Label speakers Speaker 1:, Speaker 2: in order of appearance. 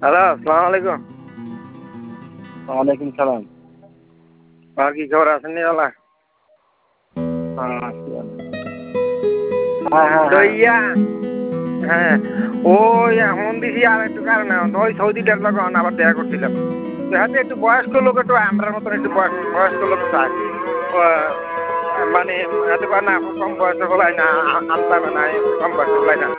Speaker 1: Hello, আসসালামু আলাইকুম।
Speaker 2: ওয়ালাইকুম সালাম।
Speaker 1: আর কি খবর আছেন নি বালা? তো ইয়া হ্যাঁ ওই এখন দিছি আর একটু কারণে ওই সৌদিটার লগে আবার দেখা করছিলাম। হাতে একটু বয়স্ক লোক একটু আমরার মতন একটু বয়স্ক লোক চাই। মানে হাতে না কম বয়সে বলাই না আনতাম না কম বয়সে বলাই না।